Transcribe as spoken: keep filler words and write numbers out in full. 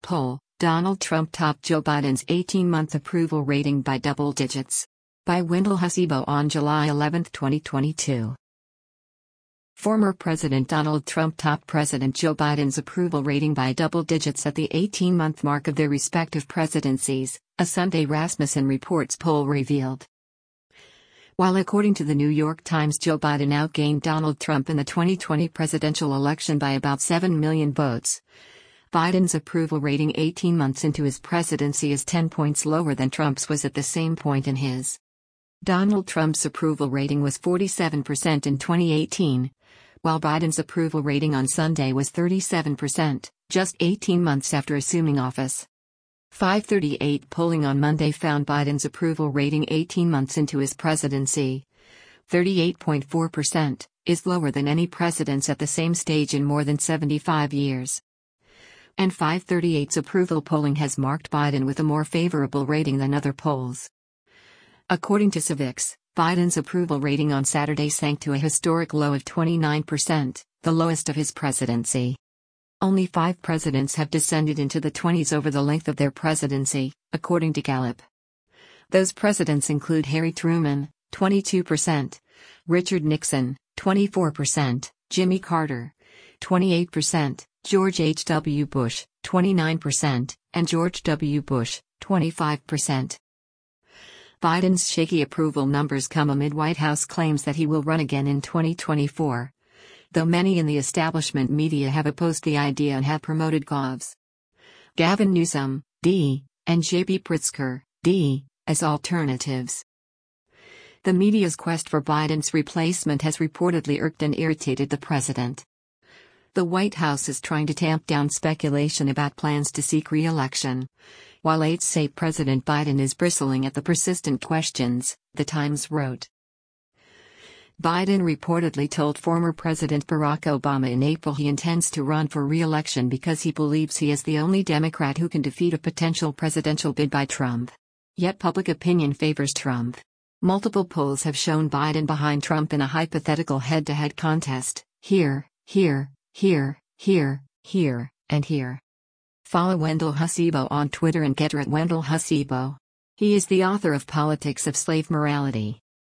poll, Donald Trump topped Joe Biden's eighteen-month approval rating by double digits. By Wendell Hasibo on July eleventh, twenty twenty-two. Former President Donald Trump topped President Joe Biden's approval rating by double digits at the eighteen-month mark of their respective presidencies, a Sunday Rasmussen Reports poll revealed. While according to the New York Times Joe Biden outgained Donald Trump in the twenty twenty presidential election by about seven million votes, Biden's approval rating eighteen months into his presidency is ten points lower than Trump's was at the same point in his. Donald Trump's approval rating was forty-seven percent in twenty eighteen, while Biden's approval rating on Sunday was thirty-seven percent, just eighteen months after assuming office. five thirty-eight polling on Monday found Biden's approval rating eighteen months into his presidency, thirty-eight point four percent, is lower than any president's at the same stage in more than seventy-five years. And five thirty-eight's approval polling has marked Biden with a more favorable rating than other polls. According to Civiqs, Biden's approval rating on Saturday sank to a historic low of twenty-nine percent, the lowest of his presidency. Only five presidents have descended into the twenties over the length of their presidency, according to Gallup. Those presidents include Harry Truman, twenty-two percent, Richard Nixon, twenty-four percent, Jimmy Carter, twenty-eight percent, George H W Bush, twenty-nine percent, and George W. Bush, twenty-five percent. Biden's shaky approval numbers come amid White House claims that he will run again in twenty twenty-four. Though many in the establishment media have opposed the idea and have promoted Govs. Gavin Newsom, D, and J B Pritzker, D, as alternatives. The media's quest for Biden's replacement has reportedly irked and irritated the president. The White House is trying to tamp down speculation about plans to seek re-election, while aides say President Biden is bristling at the persistent questions, The Times wrote. Biden reportedly told former President Barack Obama in April he intends to run for re-election because he believes he is the only Democrat who can defeat a potential presidential bid by Trump. Yet public opinion favors Trump. Multiple polls have shown Biden behind Trump in a hypothetical head-to-head contest, here, here, here, here, here, and here. Follow Wendell Hasibo on Twitter and get her at Wendell Hasibo. He is the author of Politics of Slave Morality.